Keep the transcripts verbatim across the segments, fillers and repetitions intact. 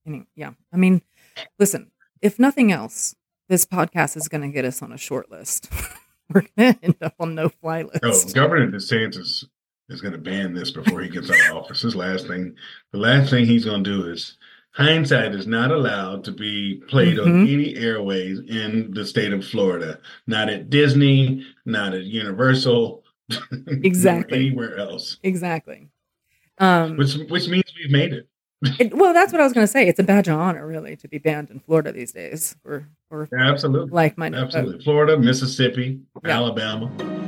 Anyway, yeah. I mean, listen, if nothing else, this podcast is going to get us on a short list. We're going to end up on no fly Oh, list. Governor DeSantis is going to ban this before he gets out of office. His last thing, the last thing he's going to do is hindsight is not allowed to be played on Mm-hmm. any airways in the state of Florida. Not at Disney, not at Universal, nor Exactly. anywhere else. Exactly. Um, Which which means we've made it. it, well, that's what I was going to say. It's a badge of honor, really, to be banned in Florida these days for for Absolutely. like-minded folk. Absolutely. Florida, Mississippi, Yeah. Alabama.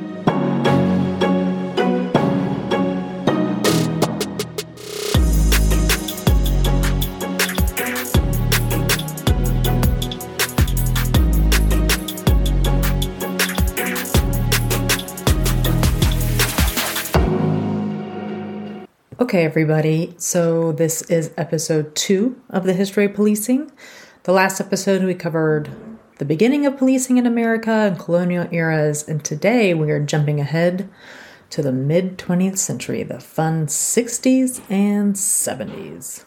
Okay, everybody. So this is episode two of the history of policing. The last episode we covered the beginning of policing in America and colonial eras, and today we are jumping ahead to the mid-twentieth century, the fun sixties and seventies.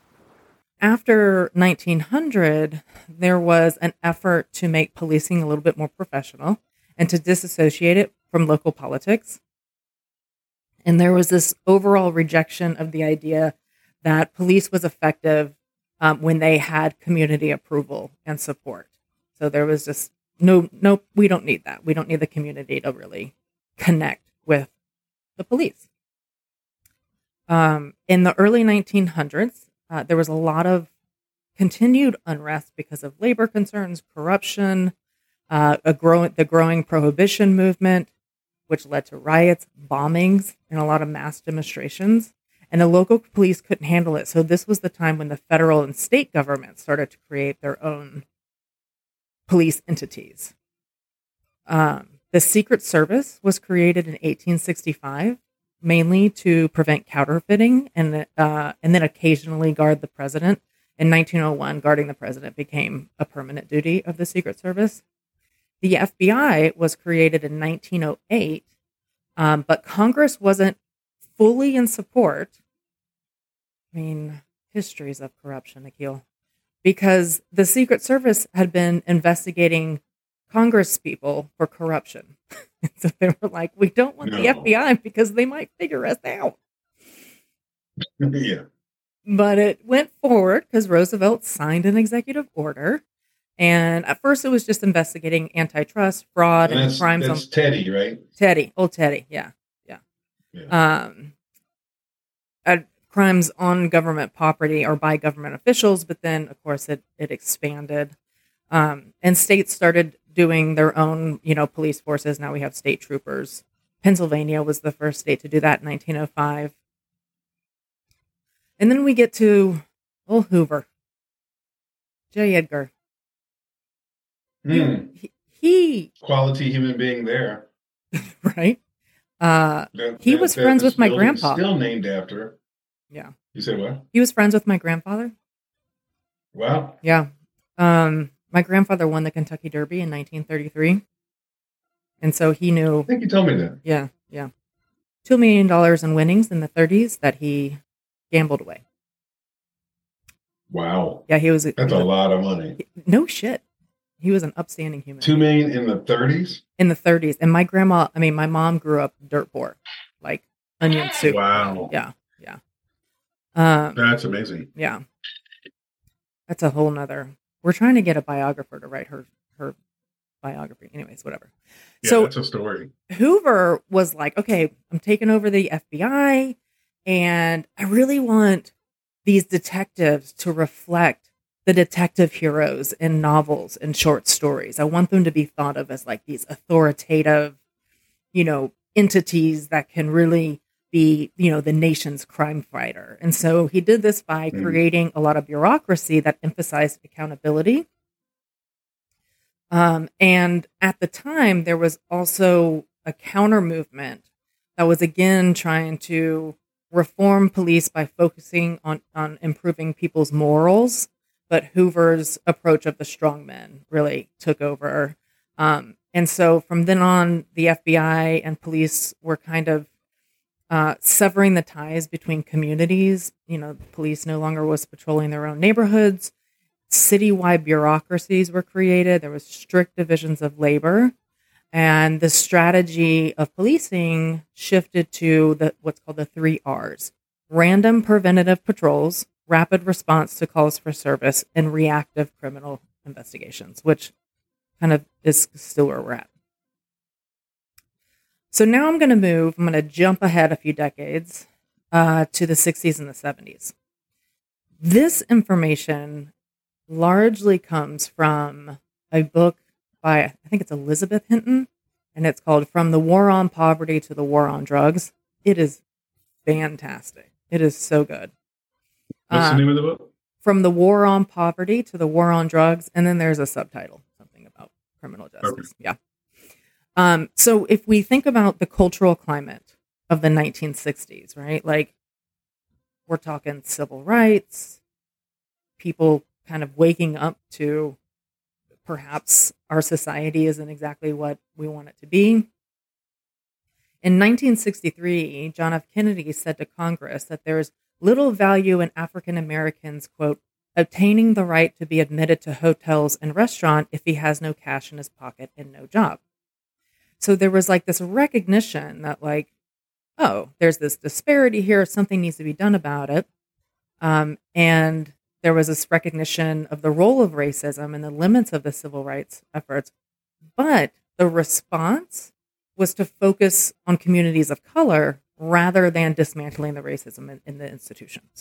After nineteen hundred, there was an effort to make policing a little bit more professional and to disassociate it from local politics. And there was this overall rejection of the idea that police was effective um, when they had community approval and support. So there was just no, no, we don't need that. We don't need the community to really connect with the police. Um, in the early nineteen hundreds, uh, there was a lot of continued unrest because of labor concerns, corruption, uh, a growing the growing prohibition movement, which led to riots, bombings, and a lot of mass demonstrations. And the local police couldn't handle it. So this was the time when the federal and state governments started to create their own police entities. Um, the Secret Service was created in eighteen sixty-five, mainly to prevent counterfeiting and uh, and then occasionally guard the president. In nineteen oh one, guarding the president became a permanent duty of the Secret Service. The F B I was created in nineteen oh eight, um, but Congress wasn't fully in support. I mean, histories of corruption, Akil, because the Secret Service had been investigating Congress people for corruption. So they were like, we don't want No. the F B I because they might figure us out. Yeah. But it went forward because Roosevelt signed an executive order. And at first it was just investigating antitrust, fraud, And and, that's, crimes that's on Teddy, right? Teddy, old Teddy, yeah, yeah. Yeah. Um, uh, crimes on government property or by government officials, but then of course it it expanded, um, and states started doing their own, you know, police forces. Now we have state troopers. Pennsylvania was the first state to do that in nineteen oh five, and then we get to old Hoover, J. Edgar. Hmm. He, he Quality human being there. right. Uh, That, he that, was that friends this with my building's grandpa. Still named after. Yeah. You said what? He was friends with my grandfather. Wow. Yeah. Um, my grandfather won the Kentucky Derby in nineteen thirty-three. And so he knew. I think you told me that. Yeah. Yeah. two million dollars in winnings in the thirties that he gambled away. Wow. Yeah. He was. A, That's he a was lot of money. a, no shit. He was an upstanding human. Two million in the thirties? In the thirties. And my grandma, I mean, my mom grew up dirt poor, like onion soup. Wow. Yeah. Yeah. Um, That's amazing. Yeah. That's a whole nother. We're trying to get a biographer to write her her biography. Anyways, whatever. Yeah, So that's a story. Hoover was like, okay, I'm taking over the F B I, and I really want these detectives to reflect the detective heroes in novels and short stories. I want them to be thought of as like these authoritative, you know, entities that can really be, you know, the nation's crime fighter. And so he did this by Mm. creating a lot of bureaucracy that emphasized accountability. Um, and at the time, there was also a counter movement that was again trying to reform police by focusing on, on improving people's morals. But Hoover's approach of the strong men really took over. Um, and so from then on, the F B I and police were kind of uh, severing the ties between communities. You know, the police no longer was patrolling their own neighborhoods. Citywide bureaucracies were created. There was strict divisions of labor. And the strategy of policing shifted to the what's called the three R's: random preventative patrols, rapid response to calls for service, and reactive criminal investigations, which kind of is still where we're at. So now I'm going to move, I'm going to jump ahead a few decades uh, to the sixties and the seventies. This information largely comes from a book by, I think it's Elizabeth Hinton, and it's called From the War on Poverty to the War on Drugs. It is fantastic. It is so good. What's uh, the name of the book? From the War on Poverty to the War on Drugs, and then there's a subtitle, something about criminal justice. Okay. Yeah. Um, so if we think about the cultural climate of the nineteen sixties, right? Like, we're talking civil rights, people kind of waking up to perhaps our society isn't exactly what we want it to be. In nineteen sixty-three, John F. Kennedy said to Congress that there is little value in African Americans, quote, obtaining the right to be admitted to hotels and restaurants if he has no cash in his pocket and no job. So there was like this recognition that like, oh, there's this disparity here. Something needs to be done about it. Um, and there was this recognition of the role of racism and the limits of the civil rights efforts. But the response was to focus on communities of color rather than dismantling the racism in, in the institutions.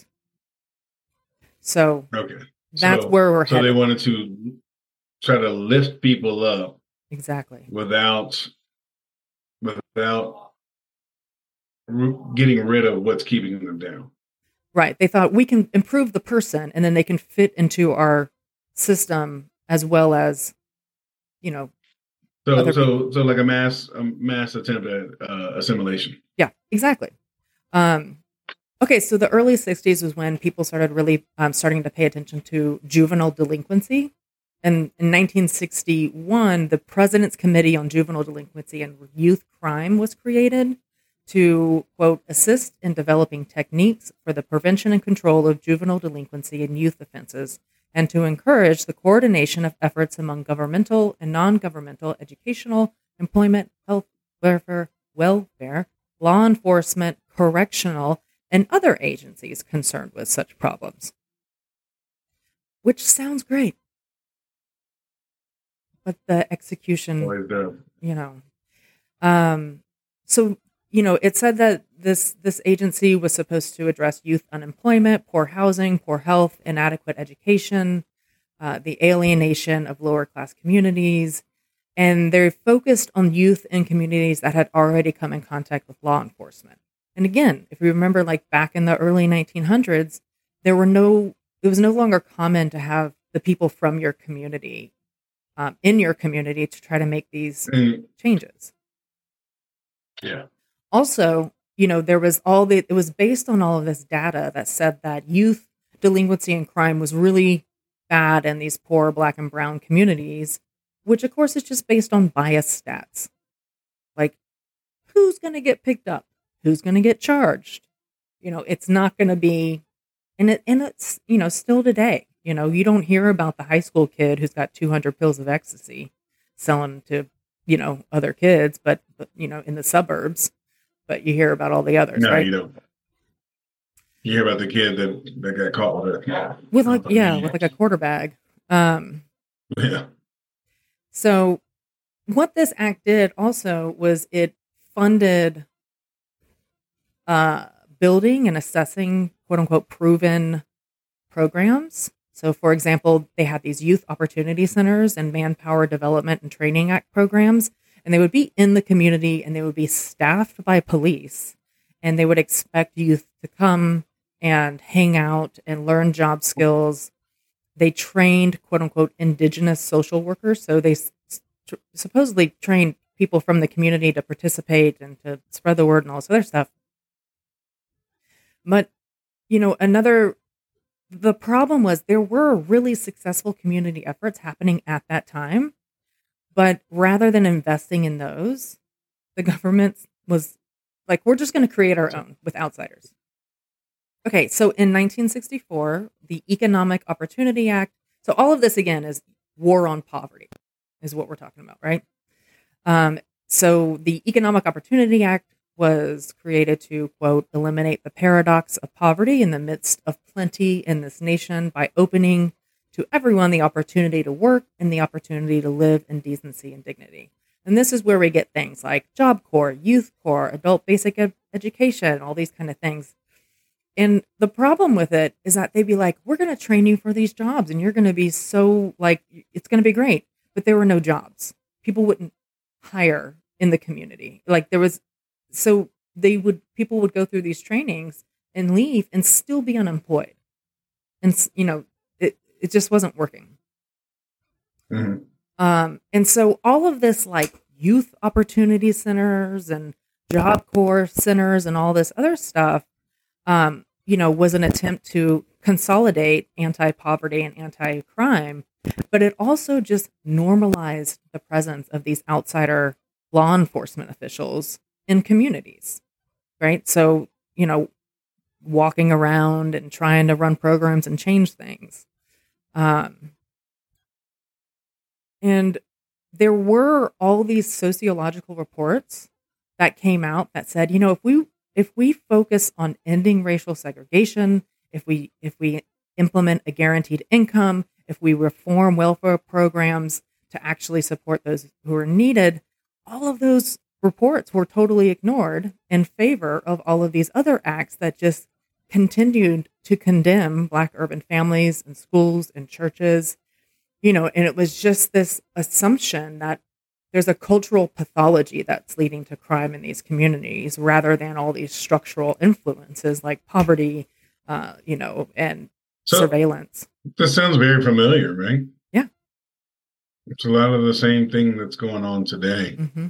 So okay. that's so, where we're so headed. So they wanted to try to lift people up. Exactly. Without, without getting rid of what's keeping them down. Right. They thought we can improve the person and then they can fit into our system as well as, you know. So, so, so like a mass, a mass attempt at uh, assimilation. Yeah, exactly. Um, okay. So the early sixties was when people started really um, starting to pay attention to juvenile delinquency. And in nineteen sixty-one, the President's Committee on Juvenile Delinquency and Youth Crime was created to, quote, assist in developing techniques for the prevention and control of juvenile delinquency and youth offenses, and to encourage the coordination of efforts among governmental and non-governmental educational, employment, health, welfare, welfare, law enforcement, correctional, and other agencies concerned with such problems. Which sounds great. But the execution, you know, um, so, you know, it said that this this agency was supposed to address youth unemployment, poor housing, poor health, inadequate education, uh, the alienation of lower class communities. And they're focused on youth in communities that had already come in contact with law enforcement. And again, if you remember, like back in the early nineteen hundreds, there were no, it was no longer common to have the people from your community Um, in your community to try to make these mm. changes. Yeah. Also, you know, there was all the, it was based on all of this data that said that youth delinquency and crime was really bad in these poor Black and brown communities, which of course is just based on biased stats. Like, who's going to get picked up? Who's going to get charged? You know, it's not going to be, and it, and it's, you know, still today. You know, you don't hear about the high school kid who's got two hundred pills of ecstasy selling to, you know, other kids, but, but, you know, in the suburbs, but you hear about all the others, no, right? You don't. You hear about the kid that, that got caught with a... With like, yeah, with like a quarter bag. Um, yeah. So what this act did also was it funded uh, building and assessing, quote unquote, proven programs. So, for example, they had these youth opportunity centers and manpower development and training act programs, and they would be in the community and they would be staffed by police, and they would expect youth to come and hang out and learn job skills. They trained, quote unquote, indigenous social workers. So they s- supposedly trained people from the community to participate and to spread the word and all this other stuff. But, you know, another... The problem was there were really successful community efforts happening at that time, but rather than investing in those, the government was Like, we're just going to create our own with outsiders. Okay, so in nineteen sixty-four, the Economic Opportunity Act. So all of this, again, is war on poverty, is what we're talking about, right? Um, so the Economic Opportunity Act was created to, quote, eliminate the paradox of poverty in the midst of plenty in this nation by opening to everyone the opportunity to work and the opportunity to live in decency and dignity. And this is where we get things like Job Corps, Youth Corps, Adult Basic ed- Education, all these kind of things. And the problem with it is that they'd be like, we're going to train you for these jobs and you're going to be so, like, it's going to be great. But there were no jobs. People wouldn't hire in the community. Like, there was, so they would, people would go through these trainings and leave and still be unemployed. And, you know, it, it just wasn't working. Mm-hmm. Um, and so all of this, like, youth opportunity centers and Job Corps centers and all this other stuff, um, you know, was an attempt to consolidate anti-poverty and anti-crime, but it also just normalized the presence of these outsider law enforcement officials in communities, right? So, you know, walking around and trying to run programs and change things. Um, and there were all these sociological reports that came out that said, you know, if we if we focus on ending racial segregation, if we if we implement a guaranteed income, if we reform welfare programs to actually support those who are needed, all of those reports were totally ignored in favor of all of these other acts that just continued to condemn Black urban families and schools and churches. You know, and it was just this assumption that there's a cultural pathology that's leading to crime in these communities rather than all these structural influences like poverty, uh, you know, and so, surveillance. This sounds very familiar, right? Yeah. It's a lot of the same thing that's going on today. Mm-hmm.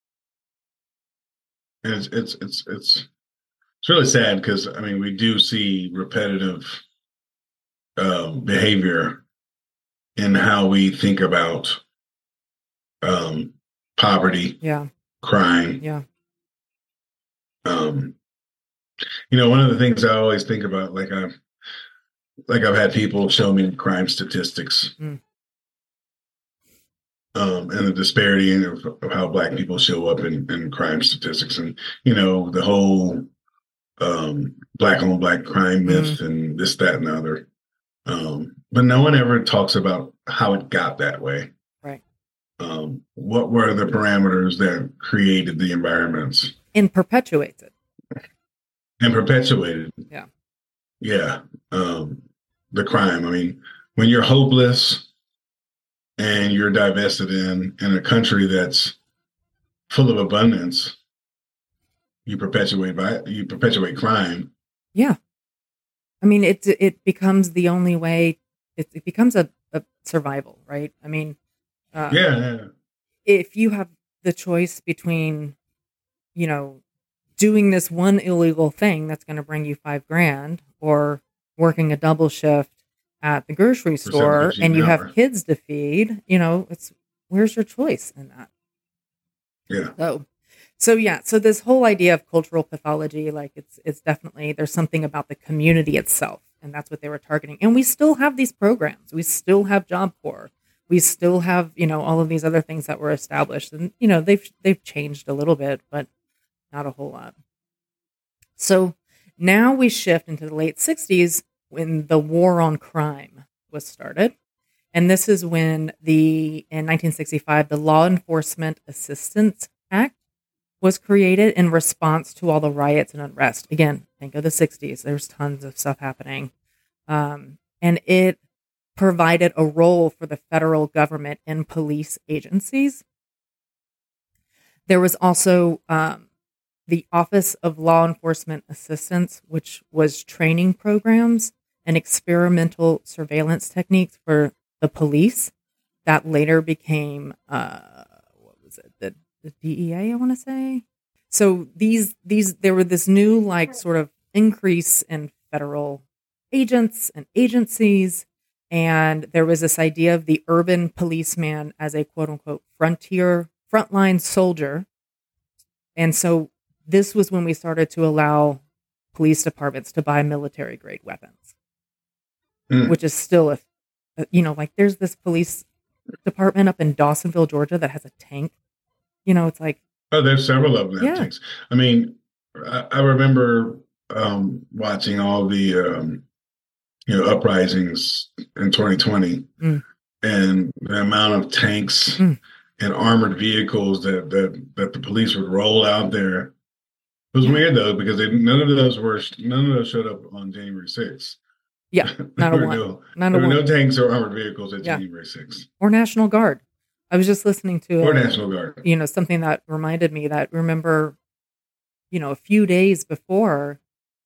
And it's, it's, it's, it's, it's really sad because, I mean, we do see repetitive uh, behavior in how we think about um, poverty, yeah, crime. Yeah. Um, you know, one of the things I always think about, like I've, like I've had people show me crime statistics, mm. um, and the disparity of, of how Black people show up in, in crime statistics, and you know, the whole um, Black on Black crime myth, mm. and this, that, and the other. Um, but no one ever talks about how it got that way. Right. Um, what were the parameters that created the environments? And perpetuates it. And perpetuated. Yeah. Yeah. Um, the crime. I mean, when you're hopeless and you're divested in, in a country that's full of abundance, you perpetuate by you perpetuate crime. Yeah. I mean, it it becomes the only way. It, it becomes a, a survival, right? I mean, uh, yeah, yeah. If you have the choice between, you know, doing this one illegal thing that's going to bring you five grand, or working a double shift at the grocery store, and you have kids to feed, you know, it's where's your choice in that? Yeah. So. So yeah, so this whole idea of cultural pathology, like it's it's definitely, there's something about the community itself, and that's what they were targeting. And we still have these programs. We still have Job Corps. We still have, you know, all of these other things that were established, and you know, they've they've changed a little bit, but not a whole lot. So now we shift into the late sixties when the war on crime was started. And this is when the in nineteen sixty-five the Law Enforcement Assistance Act was created in response to all the riots and unrest. Again, think of the sixties. There's tons of stuff happening. Um, and it provided a role for the federal government and police agencies. There was also um, the Office of Law Enforcement Assistance, which was training programs and experimental surveillance techniques for the police that later became, uh, what was it, the the D E A, I want to say. So these, these, there were this new, like, sort of increase in federal agents and agencies. And there was this idea of the urban policeman as a quote unquote frontier frontline soldier. And so this was when we started to allow police departments to buy military grade weapons, mm. which is still a, a, you know, like there's this police department up in Dawsonville, Georgia that has a tank. You know, it's like, oh, there's several of them that yeah. have tanks. I mean, I, I remember um, watching all the, um, you know, uprisings in twenty twenty mm. and the amount of tanks mm. and armored vehicles that, that, that the police would roll out there. It was yeah. weird though, because they, none of those were, none of those showed up on January sixth. Yeah. Not a one. No, not there a were one. no tanks or armored vehicles at yeah. January sixth. Or National Guard. I was just listening to or a, National Guard. You know, something that reminded me that remember, you know, a few days before,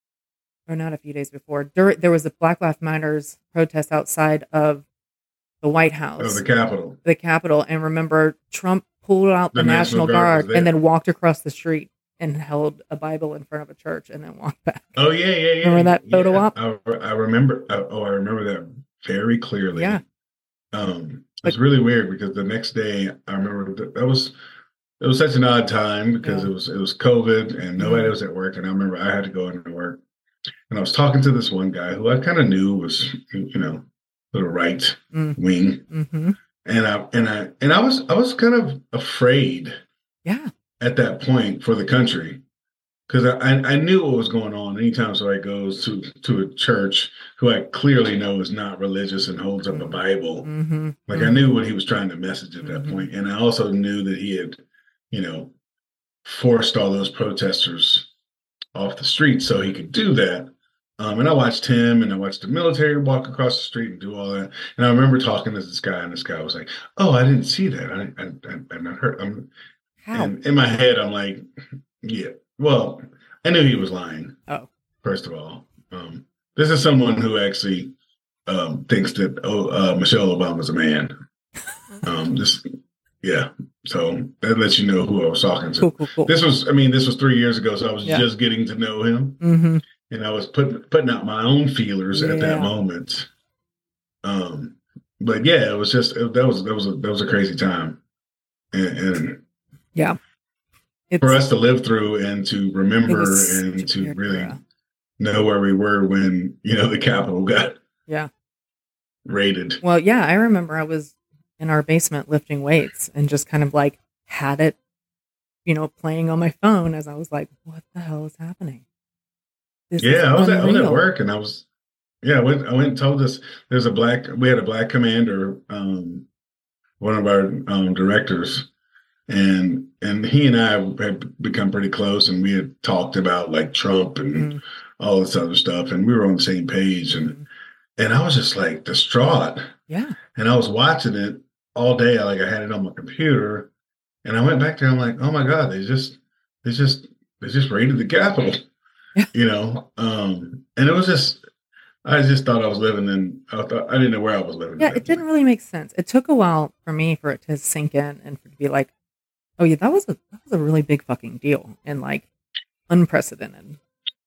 or not a few days before, during, there was a Black Lives Matters protest outside of the White House. Oh, the Capitol. The Capitol. And remember, Trump pulled out the, the National, National Guard, Guard and then walked across the street and held a Bible in front of a church and then walked back. Oh, yeah, yeah, yeah. Remember that photo yeah. op? I, I remember. I, oh, I remember that very clearly. Yeah. Um, It's really weird because the next day I remember that, that was it was such an odd time because yeah. it was it was COVID and nobody mm-hmm. was at work, and I remember I had to go into work, and I was talking to this one guy who I kind of knew was, you know, the right mm-hmm. wing, mm-hmm. and I and I and I was I was kind of afraid, yeah, at that point for the country. Because I, I knew what was going on. Anytime somebody goes to, to a church who I clearly know is not religious and holds up a Bible, mm-hmm. like mm-hmm. I knew what he was trying to message at that mm-hmm. point. And I also knew that he had, you know, forced all those protesters off the street so he could do that. Um, and I watched him and I watched the military walk across the street and do all that. And I remember talking to this guy, and this guy was like, "Oh, I didn't see that. I, I, I, I've not heard." I'm, How? And in my head, I'm like, yeah. Well, I knew he was lying. Oh, first of all, um, this is someone who actually um, thinks that oh, uh, Michelle Obama's a man. Um, this, yeah. So that lets you know who I was talking to. Cool, cool, cool. This was, I mean, this was three years ago, so I was yeah. just getting to know him, mm-hmm. and I was putting putting out my own feelers yeah. at that moment. Um, but yeah, it was just it, that was that was a, that was a crazy time, and. and yeah. It's, for us to live through and to remember and to really era. know where we were when, you know, the Capitol got yeah raided. Well, yeah, I remember I was in our basement lifting weights and just kind of like had it, you know, playing on my phone as I was like, what the hell is happening? This yeah, I was, at, I was at work and I was, yeah, I went, I went and told us there's a black, we had a black commander, um, one of our um, directors. And and he and I had become pretty close, and we had talked about like Trump and mm-hmm. all this other stuff, and we were on the same page. And mm-hmm. and I was just like distraught. Yeah. And I was watching it all day. Like I had it on my computer, and I went back there. I'm like, oh my God, they just they just they just raided the Capitol. Yeah. You know, um, and it was just. I just thought I was living in. I thought I didn't know where I was living. Yeah, it didn't really make sense. It took a while for me for it to sink in and for it to be like, oh yeah, that was a that was a really big fucking deal and like unprecedented.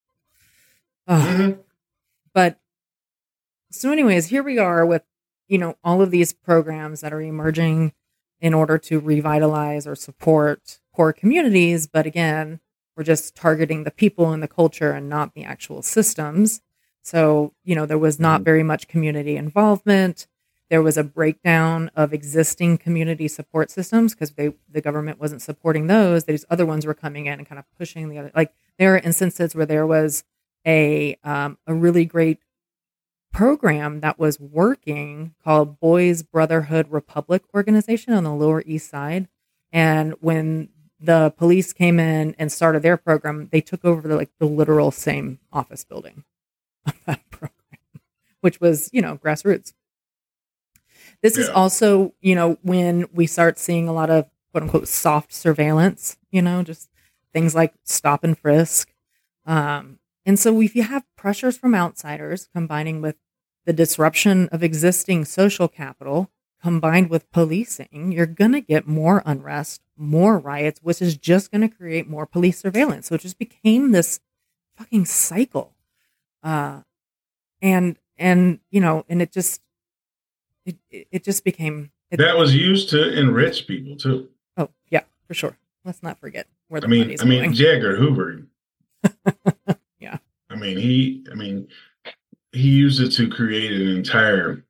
Uh, mm-hmm. But so, anyways, here we are with, you know, all of these programs that are emerging in order to revitalize or support poor communities. But again, we're just targeting the people and the culture and not the actual systems. So, you know, there was not very much community involvement. There was a breakdown of existing community support systems because they the government wasn't supporting those. These other ones were coming in and kind of pushing the other. Like there are instances where there was a um, a really great program that was working called Boys Brotherhood Republic organization on the Lower East Side. And when the police came in and started their program, they took over the, like the literal same office building of that program, which was, you know, grassroots. This yeah. is also, you know, when we start seeing a lot of quote unquote soft surveillance, you know, just things like stop and frisk. Um, and so if you have pressures from outsiders combining with the disruption of existing social capital combined with policing, you're going to get more unrest, more riots, which is just going to create more police surveillance. So it just became this fucking cycle. Uh, and, and, you know, and it just, It it just became... It, that was used to enrich people, too. Oh, yeah, for sure. Let's not forget. where the I mean, money's I mean, going. J. Edgar Hoover. Yeah. I mean, he. I mean, he used it to create an entire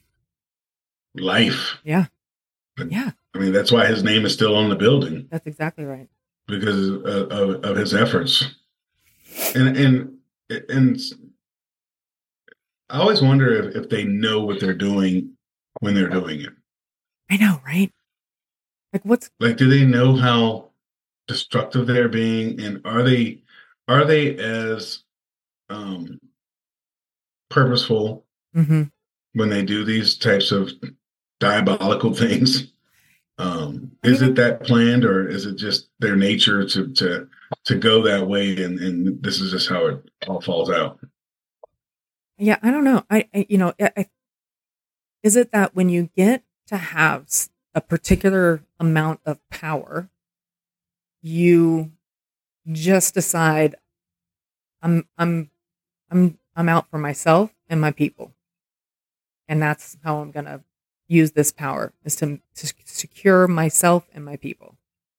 life. Yeah. And, Yeah. I mean, that's why his name is still on the building. That's exactly right. Because of, of, of his efforts. And and and I always wonder if, if they know what they're doing when they're doing it. I know, right? Like, what's like? Do they know how destructive they're being, and are they are they as um, purposeful mm-hmm. when they do these types of diabolical things? Um, is mean, it that planned, or is it just their nature to to to go that way, and, and this is just how it all falls out? Yeah, I don't know. I, I you know, I, I, is it that when you get to have a particular amount of power, you just decide, I'm I'm I'm I'm out for myself and my people, and that's how I'm gonna use this power, is to, to secure myself and my people,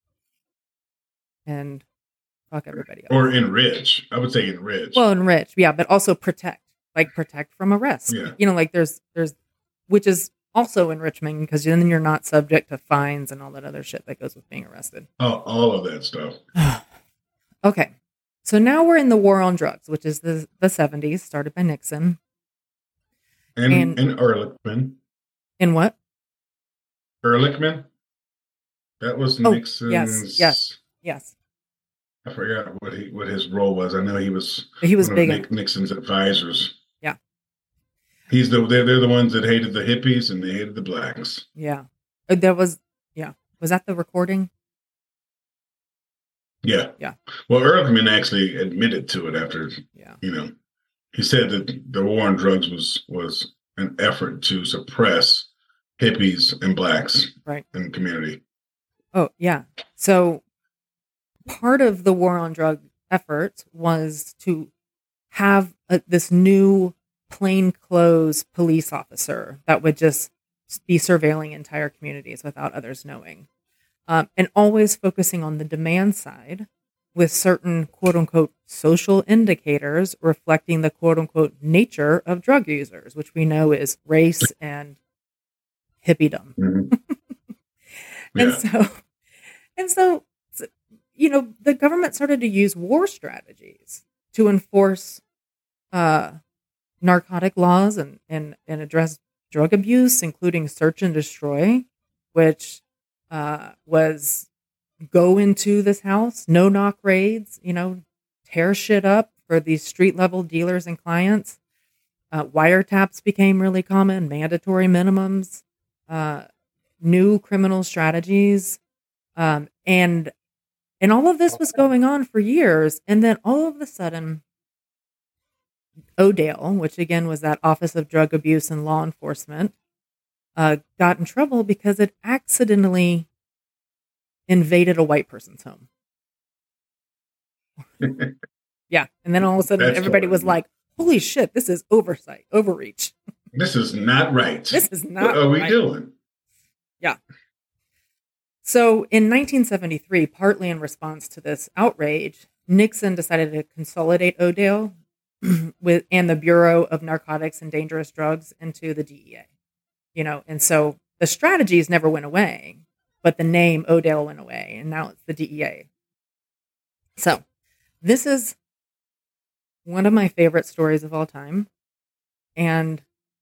and fuck everybody else. Or enrich. I would say enrich. Well, enrich, yeah, but also protect, like protect from arrest. Yeah. You know, like there's there's, which is also enrichment, because then you're not subject to fines and all that other shit that goes with being arrested. Oh, all of that stuff. Okay, so now we're in the war on drugs, which is the the seventies, started by Nixon. And And- and Ehrlichman. In what? Ehrlichman. That was Oh, Nixon's. yes, yes. Yes. I forgot what he what his role was. I know he was. He was one big of in- Nick, Nixon's advisors. Yeah. He's the they're, they're the ones that hated the hippies and they hated the blacks. Yeah. Uh, There was, yeah. Was that the recording? Yeah. Yeah. Well, Ehrlichman actually admitted to it after. Yeah. You know, he said that the war on drugs was was an effort to suppress hippies and blacks Right. in the community. Oh, yeah. So part of the war on drug effort was to have a, this new plainclothes police officer that would just be surveilling entire communities without others knowing. Um, and always focusing on the demand side with certain quote unquote social indicators reflecting the quote unquote nature of drug users, which we know is race and hippiedom. Mm-hmm. And Yeah. so, and so, you know, the government started to use war strategies to enforce uh, narcotic laws and, and, and address drug abuse, including search and destroy, which uh, was go into this house, no knock raids, you know, tear shit up for these street level dealers and clients. Uh, wiretaps became really common, mandatory minimums, uh, new criminal strategies. Um, and and all of this was going on for years. And then all of a sudden, ODALE, which again was that Office of Drug Abuse and Law Enforcement, uh, got in trouble because it accidentally invaded a white person's home. Yeah. And then all of a sudden, That's everybody was horrible. like, holy shit, this is oversight, overreach. This is not right. This is not What are we right. doing? Yeah. So in nineteen seventy-three, partly in response to this outrage, Nixon decided to consolidate ODALE with and the Bureau of Narcotics and Dangerous Drugs into the D E A. You know, and so the strategies never went away, but the name ODALE went away, and now it's the D E A. So this is one of my favorite stories of all time, and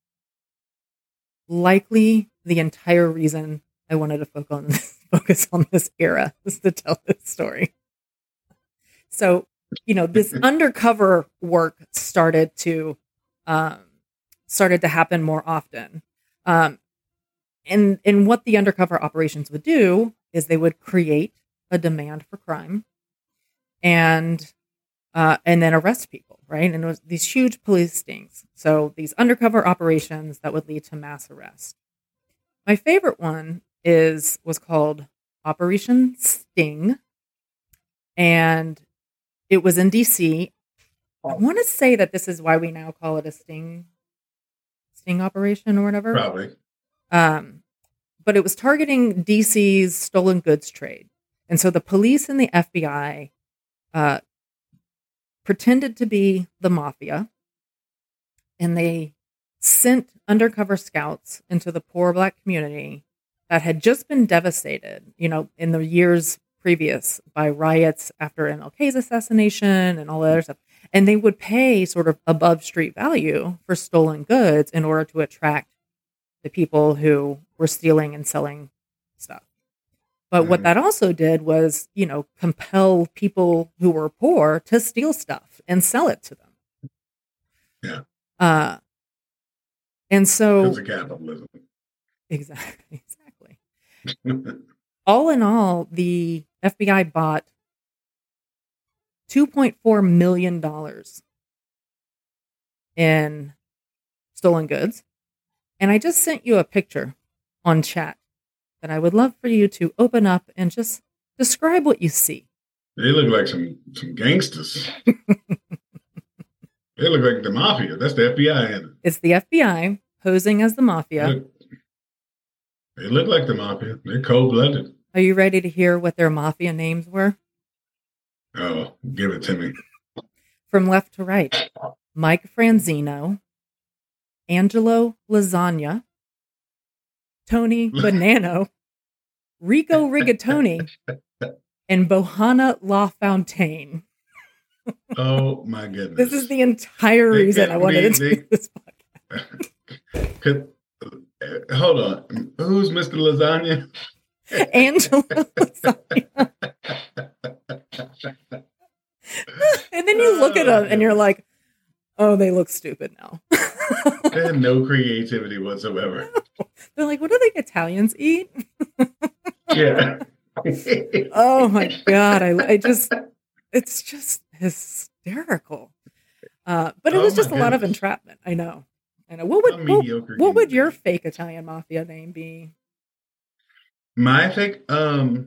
likely the entire reason I wanted to focus on this, focus on this era is to tell this story. So, you know, this undercover work started to um, started to happen more often. Um, and and what the undercover operations would do is they would create a demand for crime, and uh, and then arrest people, right? And it was these huge police stings. So these undercover operations that would lead to mass arrest. My favorite one is was called Operation Sting, and it was in D C. I want to say that this is why we now call it a sting sting operation or whatever. Probably. Um, but it was targeting D C's stolen goods trade. And so the police and the F B I uh, pretended to be the mafia, and they sent undercover scouts into the poor Black community that had just been devastated, you know, in the years previous by riots after M L K's assassination and all that other stuff. And they would pay sort of above street value for stolen goods in order to attract the people who were stealing and selling stuff. But mm-hmm. what that also did was, you know, compel people who were poor to steal stuff and sell it to them. Yeah. Uh, and so. Because of capitalism. Exactly. Exactly. All in all, the F B I bought two point four million dollars in stolen goods. And I just sent you a picture on chat that I would love for you to open up and just describe what you see. They look like some, some gangsters. They look like the mafia. That's the F B I. In it. It's the F B I posing as the mafia. They look, they look like the mafia. They're cold-blooded. Are you ready to hear what their mafia names were? Oh, give it to me. From left to right. Mike Franzino, Angelo Lasagna, Tony Bonanno, Rico Rigatoni, and Bohanna LaFontaine. Oh my goodness. This is the entire reason I wanted to do this podcast. Could, uh, hold on. Who's Mister Lasagna? Angelo Lasagna. And then you look at them and you're like, oh, they look stupid now. They have no creativity whatsoever. They're like, what do they Italians eat? Yeah. Oh my God. I, I just, it's just hysterical. Uh, but it was oh just a goodness. lot of entrapment. I know. I know. What would, what, what would your fake Italian mafia name be? My fake, um,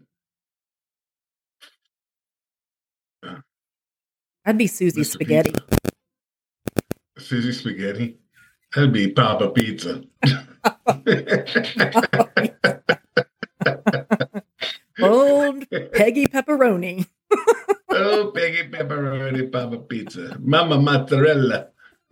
I'd be Susie Mister Spaghetti. Pizza. Susie Spaghetti? That'd be Papa Pizza. Old Peggy Pepperoni. Oh, Peggy Pepperoni, Papa Pizza. Mama Mozzarella.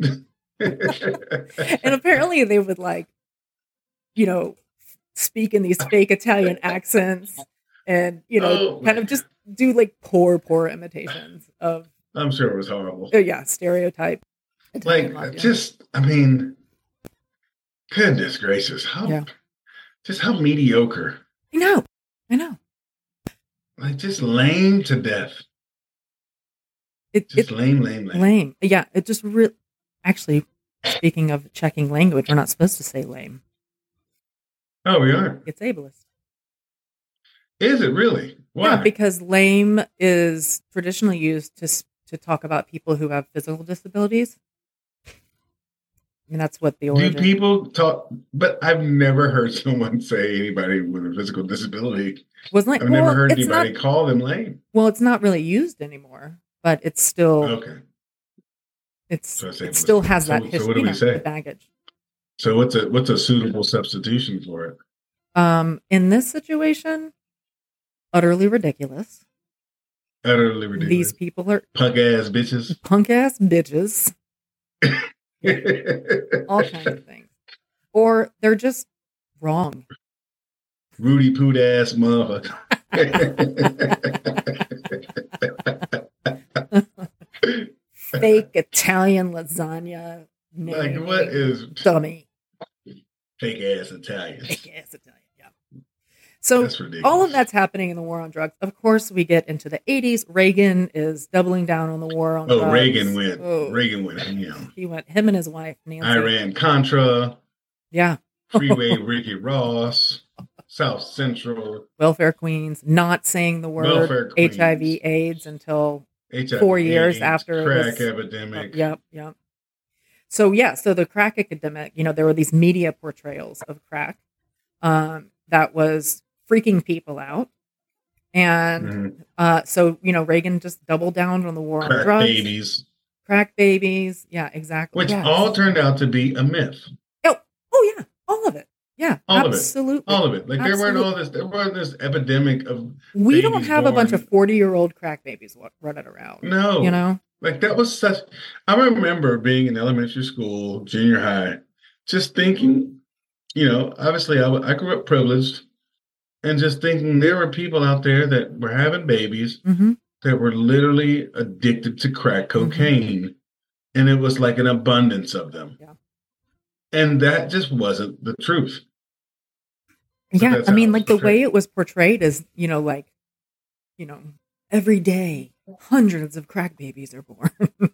And apparently they would like, you know, speak in these fake Italian accents and, you know, oh, kind of just do like poor, poor imitations of. I'm sure it was horrible. Oh, yeah. Stereotype. Italian like, mafia. Just, I mean, goodness gracious. How, yeah. Just how mediocre. I know. I know. Like, just lame to death. It, just it, lame, lame, lame. Lame. Yeah. It just really, actually, speaking of checking language, we're not supposed to say lame. Oh, we are? It's ableist. Is it really? Why? Yeah, because lame is traditionally used to to talk about people who have physical disabilities. I mean, that's what the origin. Do people talk? But I've never heard someone say anybody with a physical disability. Wasn't like, I've well, never heard anybody not, call them lame. Well, it's not really used anymore, but it's still okay. It's so it still has so, that history, so what do we you know, say? baggage. So what's a what's a suitable substitution for it? Um, in this situation, utterly ridiculous. Utterly ridiculous. These people are punk ass bitches. Punk ass bitches. All kinds of things. Or they're just wrong. Rudy Poot ass motherfucker. Fake Italian lasagna. Like, what is dummy? Fake ass Italian. Fake ass Italian, yeah. So all of that's happening in the war on drugs. Of course, we get into the eighties. Reagan is doubling down on the war on oh, drugs. Reagan went. Oh, Reagan went. Yeah. He went, him and his wife, Nancy. Iran Contra. Yeah. Freeway Ricky Ross. South Central. Welfare Queens. Not saying the word H I V AIDS until H I V four years AIDS, after. Crack was, epidemic. Uh, yep, yep. So, yeah, so the crack epidemic, you know, there were these media portrayals of crack um, that was freaking people out. And mm-hmm. uh, so, you know, Reagan just doubled down on the war crack on drugs. babies. Crack babies. Yeah, exactly. Which yes. all turned out to be a myth. Oh, oh, yeah, all of it. Yeah, All of it. absolutely. All of it. Like there weren't Absolutely. all this, there wasn't this epidemic of We don't babies have a bunch of born. forty-year-old crack babies wa- running around, you No. know? Like that was such, I remember being in elementary school, junior high, just thinking, you know, obviously I, w- I grew up privileged and just thinking there were people out there that were having babies Mm-hmm. that were literally addicted to crack Mm-hmm. cocaine. And it was like an abundance of them. Yeah. And that just wasn't the truth. But Yeah, that's I how mean, it was like the portrayed. way it was portrayed is, you know, like, you know, every day hundreds of crack babies are born.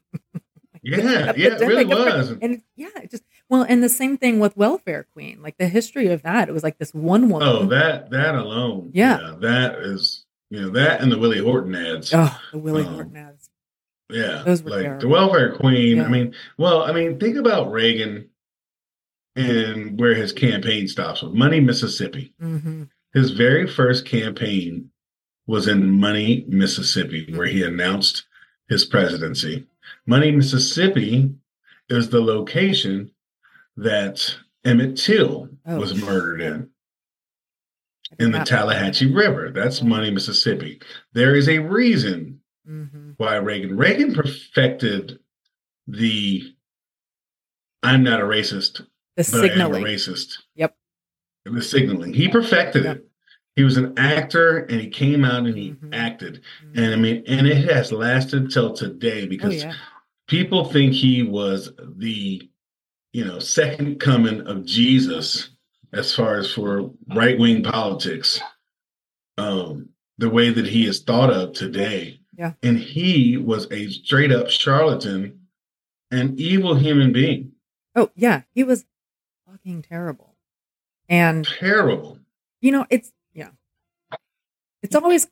Yeah, yeah, it really Epidemic of crack- was. And it- yeah, it just well, and the same thing with Welfare Queen. Like the history of that, it was like this one woman. Oh, that that alone. Yeah. that is, you know, that and the Willie Horton ads. Oh, the Willie Um, Horton ads. Yeah, Those were like terrible. the welfare queen. Yeah. I mean, well, I mean, think about Reagan and where his campaign stops with Money, Mississippi. Mm-hmm. His very first campaign was in Money, Mississippi, where he announced his presidency. Money, Mississippi is the location that Emmett Till Oh, was murdered in, I did in the not- Tallahatchie River. That's Money, Mississippi. There is a reason Mhm. why Reagan Reagan perfected the I'm not a racist, The but I am a signaling. racist. Yep. The signaling. He perfected Yep. it. He was an actor and he came out and he Mhm. acted. And I mean, and it has lasted till today Oh because yeah. people think he was the, you know, second coming of Jesus as far as for right wing politics. Um, the way that he is thought of today. Yeah. And he was a straight up charlatan, an evil human being. Oh yeah. He was fucking terrible. And Terrible. you know, it's yeah. It's always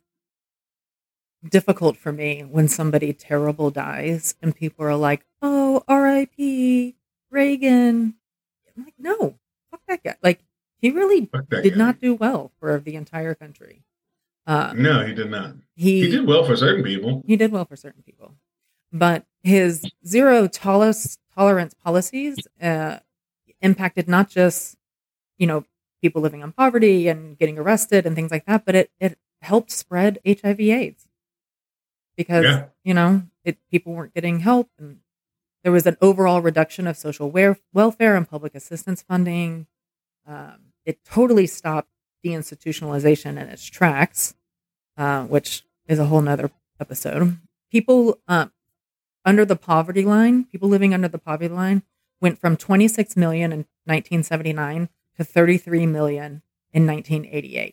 difficult for me when somebody terrible dies and people are like, "Oh, R I P Reagan." I'm like, "No, fuck that guy." Like he really Fuck that did guy. not do well for the entire country. Um, No, he did not. he He did well for certain people. he did well for certain people, but his zero tolerance tolerance policies uh, impacted not just you know people living in poverty and getting arrested and things like that, but it it helped spread H I V/AIDS because Yeah. you know it people weren't getting help and there was an overall reduction of social wear, welfare and public assistance funding. Um, it totally stopped deinstitutionalization in its tracks, uh, which is a whole nother episode. People um, under the poverty line, people living under the poverty line, went from twenty-six million in nineteen seventy-nine to thirty-three million in nineteen eighty-eight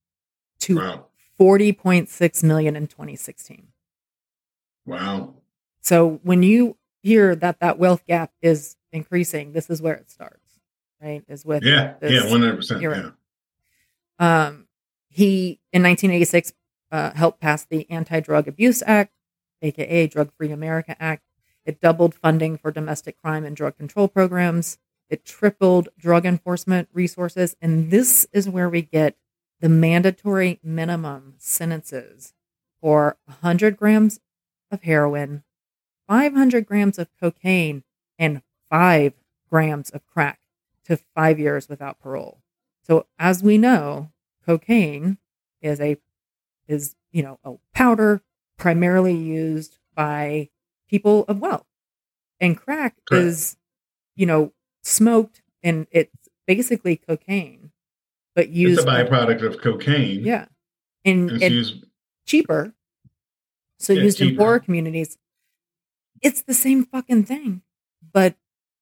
to Wow. forty point six million in twenty sixteen. Wow. So when you hear that that wealth gap is increasing, this is where it starts, right? Is with Yeah. this Yeah. one hundred percent. era. Yeah. Um, he in nineteen eighty-six uh, helped pass the Anti-Drug Abuse Act, aka Drug Free America Act. It doubled funding for domestic crime and drug control programs. It tripled drug enforcement resources, and this is where we get the mandatory minimum sentences for one hundred grams of heroin, five hundred grams of cocaine, and five grams of crack to five years without parole. So as we know, cocaine is a is you know a powder primarily used by people of wealth, and crack Correct. is you know smoked and it's basically cocaine, but used It's a byproduct of cocaine. yeah, and, And it's and used, cheaper. So Yeah, used in cheaper. poorer communities, it's the same fucking thing, but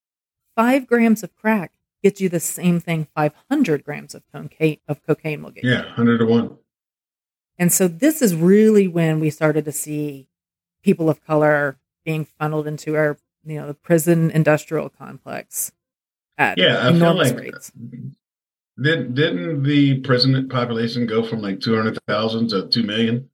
five grams of crack gets you the same thing five hundred grams of cocaine of cocaine will get you. yeah, one hundred to one. And so this is really when we started to see people of color being funneled into our, you know, the prison industrial complex at Yeah, I feel enormous like rates. did didn't the prison population go from like two hundred thousand to two million?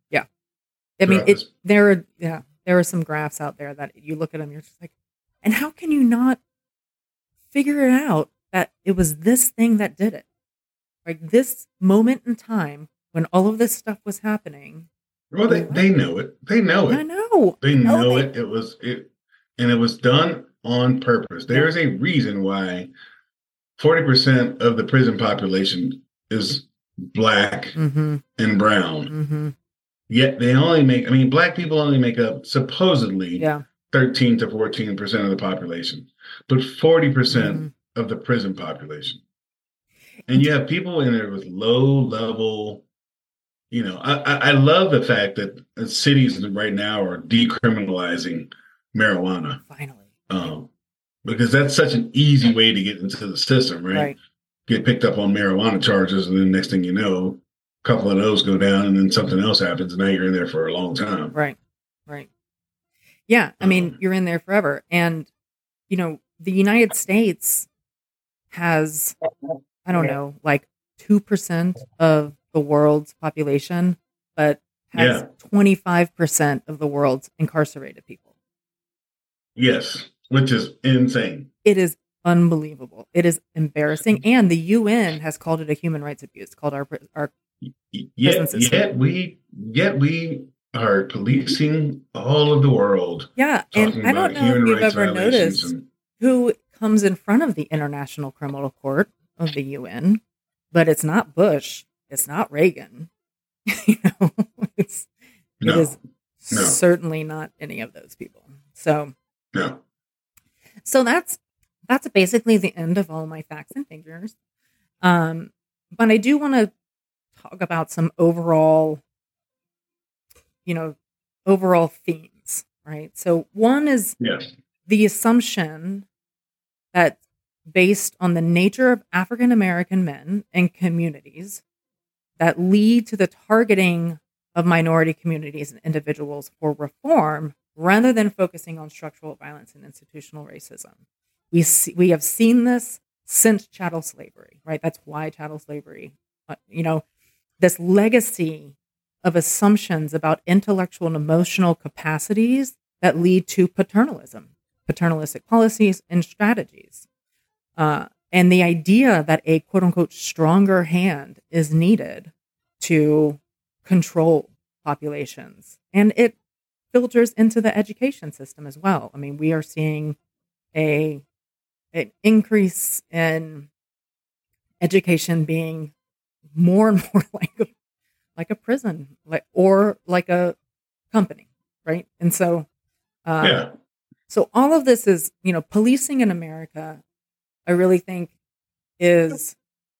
I mean, throughout it, this- there are, yeah, there are some graphs out there that you look at them, you're just like, and how can you not figure it out that it was this thing that did it? Like this moment in time when all of this stuff was happening. Well, they, they know it. They know I it. know. They I know they- it. It was it, and it was done on purpose. There is a reason why forty percent of the prison population is black mm-hmm. and brown. Mm-hmm. Yet they only make, I mean, black people only make up supposedly yeah. thirteen to fourteen percent of the population, but forty percent mm-hmm. of the prison population. And you have people in there with low level, you know, I, I love the fact that cities right now are decriminalizing marijuana. Finally. Um, because that's such an easy way to get into the system, right? Right. Get picked up on marijuana charges, and then next thing you know, a couple of those go down, and then something else happens, and now you're in there for a long time. Right, right. Yeah, I mean, um, you're in there forever. And, you know, the United States has, I don't know, like two percent of the world's population, but has yeah. twenty-five percent of the world's incarcerated people. Yes, which is insane. It is unbelievable. It is embarrassing. And the U N has called it a human rights abuse, called our our yet, yet we yet we are policing all of the world. Yeah, and I don't know if you've ever noticed and... who comes in front of the International Criminal Court of the U N, but it's not Bush, it's not Reagan. you know, it's no, it is no. certainly not any of those people. So no. So that's that's basically the end of all my facts and figures. Um, but I do want to talk about some overall, you know, overall themes, right? So one is yes. the assumption that based on the nature of African American men and communities that lead to the targeting of minority communities and individuals for reform, rather than focusing on structural violence and institutional racism. We see, we have seen this since chattel slavery, right? That's why chattel slavery, uh, you know, this legacy of assumptions about intellectual and emotional capacities that lead to paternalism, paternalistic policies and strategies. Uh, and the idea that a quote unquote stronger hand is needed to control populations. And it filters into the education system as well. I mean, we are seeing a an increase in education being more and more like a, like a prison, like or like a company, right? And so, uh, yeah. So all of this is, you know, policing in America, I really think is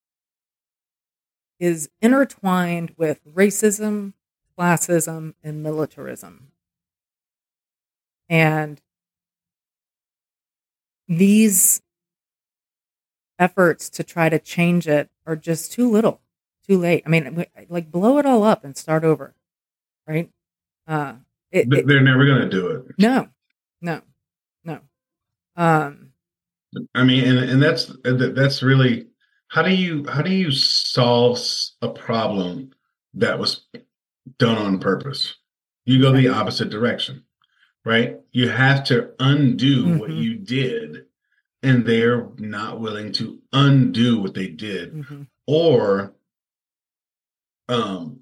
is intertwined with racism, classism, and militarism. And these efforts to try to change it are just too little, too late. I mean, like blow it all up and start over, right? Uh, it, They're it, never going to do it. No, no, no. Um, I mean, and and that's that's really how do you how do you solve a problem that was done on purpose? You go the opposite direction. Right? You have to undo mm-hmm. what you did, and they're not willing to undo what they did mm-hmm. or um,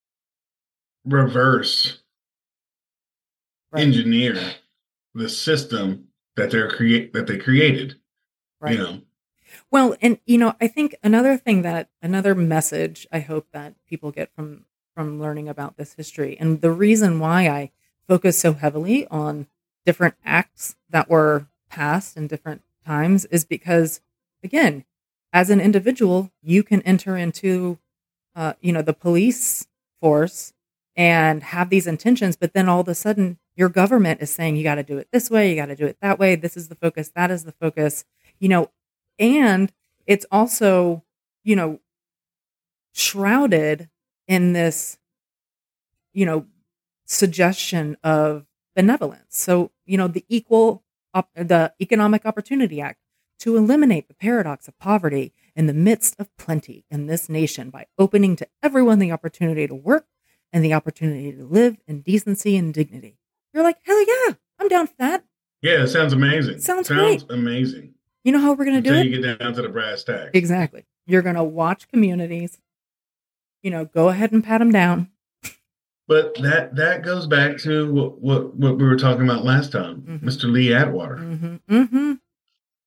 reverse right. engineer the system that they're create that they created. Right. You know. Well, and you know, I think another thing that another message I hope that people get from from learning about this history, and the reason why I focus so heavily on different acts that were passed in different times is because, again, as an individual, you can enter into, uh, you know, the police force and have these intentions, but then all of a sudden your government is saying, you got to do it this way, you got to do it that way. This is the focus. That is the focus, you know, and it's also, you know, shrouded in this, you know, suggestion of benevolence. So, you know, the equal, op- the Economic Opportunity Act to eliminate the paradox of poverty in the midst of plenty in this nation by opening to everyone the opportunity to work and the opportunity to live in decency and dignity. You're like, hell yeah, I'm down for that. Yeah, it sounds amazing. Sounds, sounds great. amazing. You know how we're going to do it? Until you get down to the brass tacks. Exactly. You're going to watch communities, you know, go ahead and pat them down. But that that goes back to what, what, what we were talking about last time, mm-hmm. Mister Lee Atwater. Mm-hmm. Mm-hmm.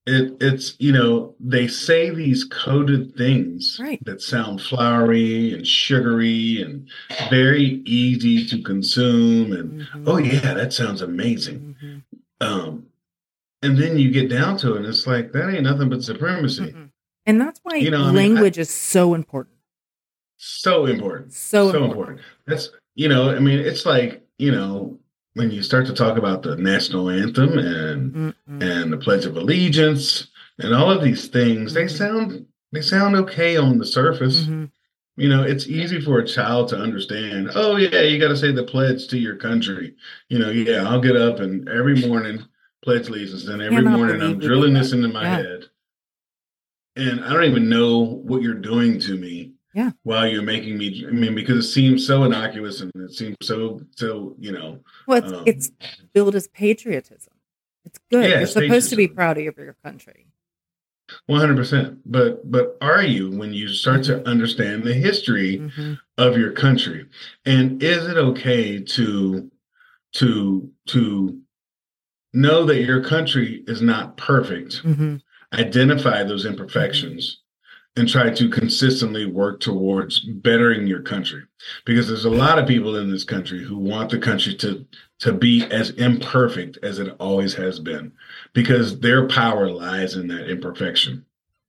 it it's you know they say these coded things Right. that sound flowery and sugary and very easy to consume, and Mm-hmm. oh yeah, that sounds amazing. Mm-hmm. Um, and then you get down to it, and it's like that ain't nothing but supremacy. Mm-mm. And that's why You know, I mean, I, language is so important. so important, So so important. important. That's you know, I mean, it's like you know when you start to talk about the national anthem and Mm-mm. and the Pledge of Allegiance and all of these things, they Mm-hmm. sound they sound okay on the surface. Mm-hmm. You know, it's easy for a child to understand. Oh yeah, you got to say the pledge to your country. You know, yeah, I'll get up and every morning pledge allegiance, and every Cannot morning believe I'm we did drilling that. this into my Yeah. head, and I don't even know what you're doing to me Yeah. while you're making me. I mean, because it seems so innocuous and it seems so so you know. Well, it's Um, it's billed as patriotism. It's good. yeah, You're it's supposed to be patriotism. proud of your country. one hundred percent. But but are you when you start Mm-hmm. to understand the history Mm-hmm. of your country? And is it okay to to to know that your country is not perfect, Mm-hmm. identify those Mm-hmm. imperfections, and try to consistently work towards bettering your country? Because there's a lot of people in this country who want the country to to be as imperfect as it always has been, because their power lies in that imperfection.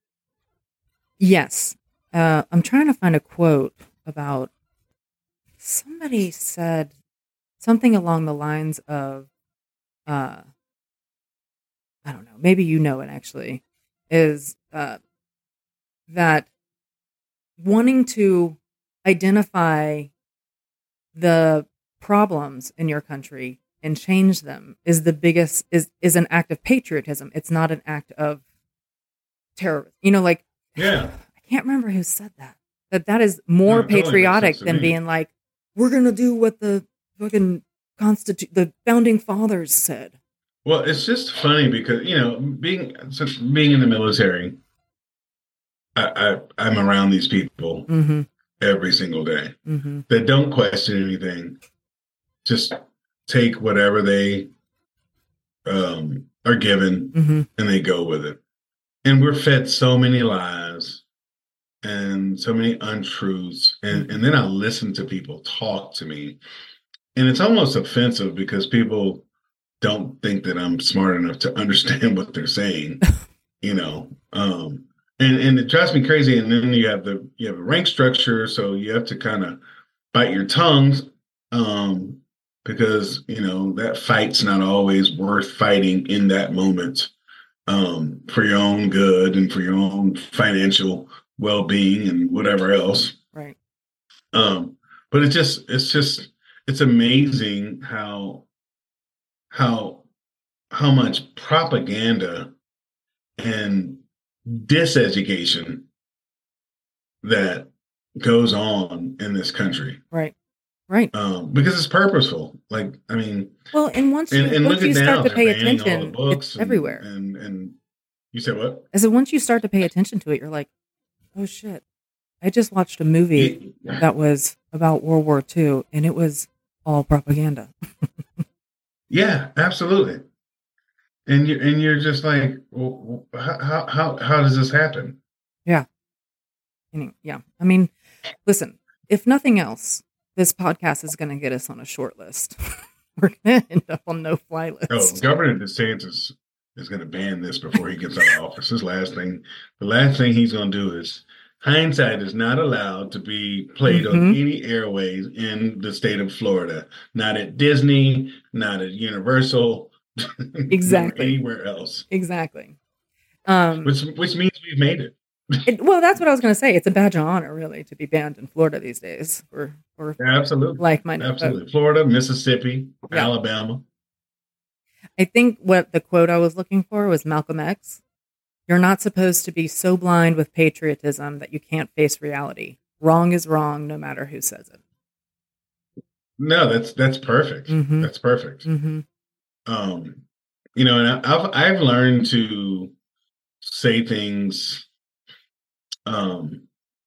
Yes. Uh, I'm trying to find a quote about somebody said something along the lines of, uh, I don't know, maybe you know it actually, is uh, that wanting to identify the problems in your country and change them is the biggest is is an act of patriotism. It's not an act of terrorism. You know, like Yeah. I can't remember who said that. That that is more No, it totally makes sense patriotic to than me. being like, we're gonna do what the fucking constitu- the founding fathers said. Well, it's just funny because you know, being since being in the military, I, I I'm around these people Mm-hmm. every single day Mm-hmm. that don't question anything, just take whatever they um, are given Mm-hmm. and they go with it. And we're fed so many lies and so many untruths, and Mm-hmm. and then I listen to people talk to me, and it's almost offensive because people don't think that I'm smart enough to understand what they're saying, you know. Um, and and it drives me crazy. And then you have the you have a rank structure, so you have to kind of bite your tongues, um, because you know that fight's not always worth fighting in that moment, um, for your own good and for your own financial well being and whatever else. Right. Um, but it's just it's just it's amazing how how how much propaganda and diseducation that goes on in this country, Right. Right. um, because it's purposeful. Like, I mean, Well, and once and, you and look once at you start now, to they're pay banning all the attention, it's books and everywhere. and and you said what? I said once you start to pay attention to it, you're like, oh shit. I just watched a movie Yeah, that was about World War Two, and it was all propaganda. yeah, absolutely. And you and you're just like, well, how how how does this happen? Yeah. Any- Yeah. I mean, listen, if nothing else, this podcast is going to get us on a short list. We're going to end up on no fly Oh, list. Governor DeSantis is going to ban this before he gets out of office. His last thing, the last thing he's going to do is hindsight is not allowed to be played on Mm-hmm. any airways in the state of Florida, not at Disney, not at Universal, nor Exactly. anywhere else. Exactly. Um, Which which means we've made it. it, well, that's what I was going to say. It's a badge of honor, really, to be banned in Florida these days for for Absolutely, like-minded absolutely. folks. Florida, Mississippi, Yeah. Alabama. I think what the quote I was looking for was Malcolm X. You're not supposed to be so blind with patriotism that you can't face reality. Wrong is wrong, no matter who says it. No, that's that's perfect. Mm-hmm. That's perfect. Mm-hmm. Um, you know, and I've I've learned to say things um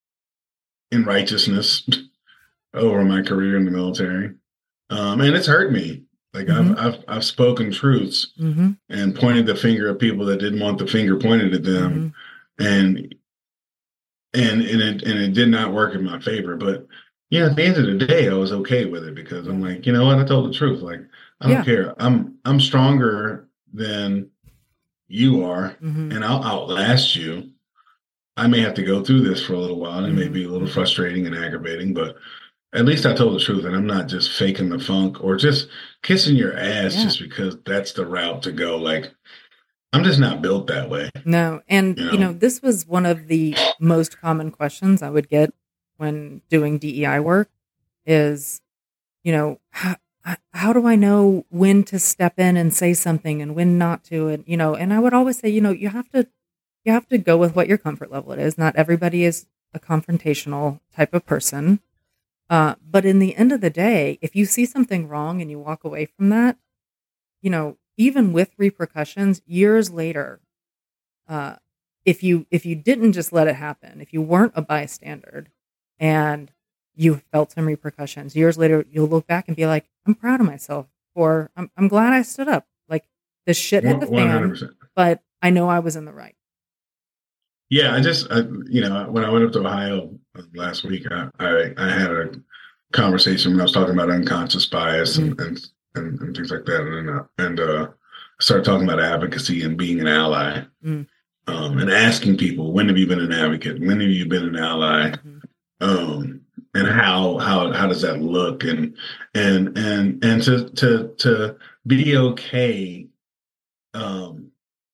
in righteousness over my career in the military. Um, and it's hurt me. Like Mm-hmm. I've I've I've spoken truths Mm-hmm. and pointed the finger at people that didn't want the finger pointed at them, Mm-hmm. and and and it and it did not work in my favor. But you know, at the end of the day, I was okay with it because I'm Yeah. like, you know what, I told the truth. Like I don't Yeah. care. I'm I'm stronger than you are, Mm-hmm. and I'll outlast you. I may have to go through this for a little while, and it may Mm-hmm. be a little Mm-hmm. frustrating and aggravating, but at least I told the truth, and I'm not just faking the funk or just kissing your ass Yeah. just because that's the route to go. Like I'm just not built that way, No. And, you you know, know. this was one of the most common questions I would get when doing D E I work is, you know, how, how do I know when to step in and say something and when not to? And, you know, and I would always say, you know, you have to, you have to go with what your comfort level it is. Not everybody is a confrontational type of person. Uh, but in the end of the day, if you see something wrong and you walk away from that, you know, even with repercussions years later, uh, if you if you didn't just let it happen, if you weren't a bystander and you felt some repercussions years later, you'll look back and be like, I'm proud of myself, or I'm I'm glad I stood up. Like the shit hit the One hundred fan, percent. but I know I was in the right. Yeah, I just, I, you know, when I went up to Ohio uh, last week, I, I, I had a conversation when I was talking about unconscious bias Mm, and and, and, and things like that, and uh, and uh, I started talking about advocacy and being an ally, mm, um, and asking people, when have you been an advocate? When have you been an ally? mm-hmm, Um, and how how how does that look? And and and and to to to be okay. Um,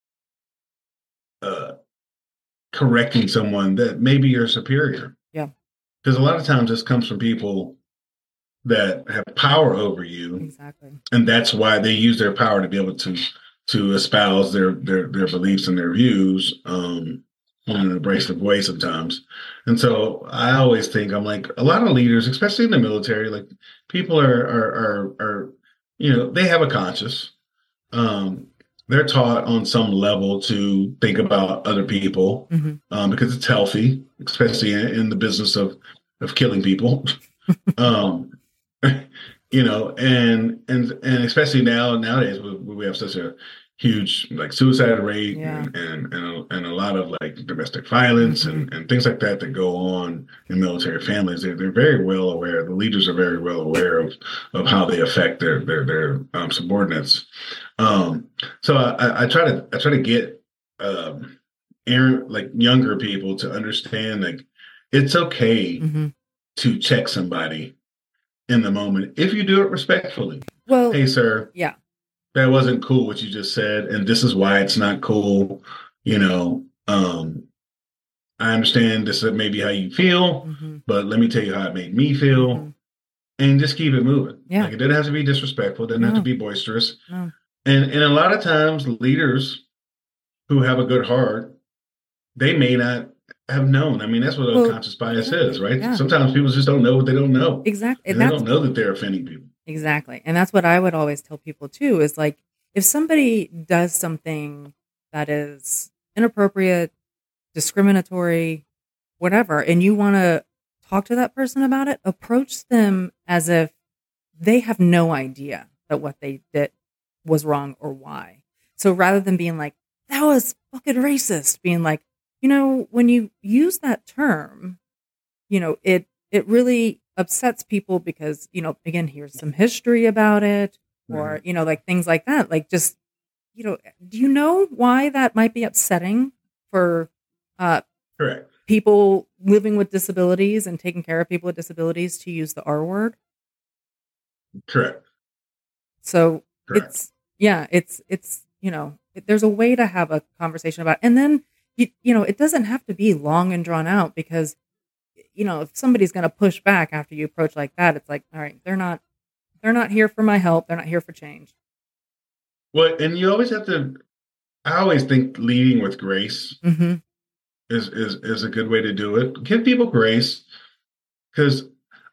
uh, Correcting someone that maybe you're superior. yeah, Because a lot of times this comes from people that have power over you, exactly. and that's why they use their power to be able to to espouse their their their beliefs and their views um, in an abrasive way sometimes. And so I always think I'm like a lot of leaders, especially in the military, like people are are are, are you know they have a conscience. Um, they're taught on some level to think about other people Hmm. um, because it's healthy, especially in, in the business of of killing people. um, you know, and and and especially now nowadays we, we have such a huge like suicide rate Yeah. and and and a, and a lot of like domestic violence Hmm. and and things like that that go on in military families. They're, they're very well aware. The leaders are very well aware of of how they affect their their their um, subordinates. Um, so I, I try to I try to get um, Aaron, like younger people to understand like it's okay Hmm. to check somebody in the moment if you do it respectfully. Well, Hey, sir, yeah. that wasn't cool what you just said, and this is why it's not cool. You know, um, I understand this is maybe how you feel, Hmm. but let me tell you how it made me feel, Hmm. and just keep it moving. Yeah. Like it doesn't have to be disrespectful, it doesn't have to No, be boisterous, no. and and a lot of times leaders who have a good heart, they may not have known. I mean, that's what Well, unconscious bias is, exactly. right? Yeah. Sometimes people just don't know what they don't know, Exactly. and And they that's don't know that they're offending people. exactly. And that's what I would always tell people too is like if somebody does something that is inappropriate, discriminatory, whatever, and you want to talk to that person about it, approach them as if they have no idea that what they did was wrong or why. So rather than being like, that was fucking racist, being like, you know, when you use that term, you know, it it really upsets people because, you know, again, here's some history about it, or, Mhm. you know, like things like that. Like just, you know, do you know why that might be upsetting for uh Correct. people living with disabilities and taking care of people with disabilities to use the R word? Correct. So Correct. it's yeah, it's it's you know, it- there's a way to have a conversation about, and then you you know, it doesn't have to be long and drawn out because you know, if somebody's going to push back after you approach like that, it's like, all right, they're not they're not here for my help. They're not here for change. Well, and you always have to. I always think leading with grace Mhm. is is is a good way to do it. Give people grace because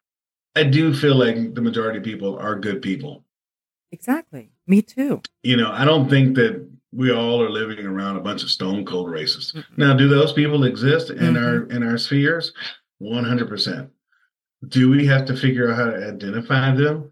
I do feel like the majority of people are good people. Exactly. Me too. You know, I don't think that we all are living around a bunch of stone cold racists. Mm-mm. Now, do those people exist in Mhm. our in our spheres? One hundred percent. Do we have to figure out how to identify them?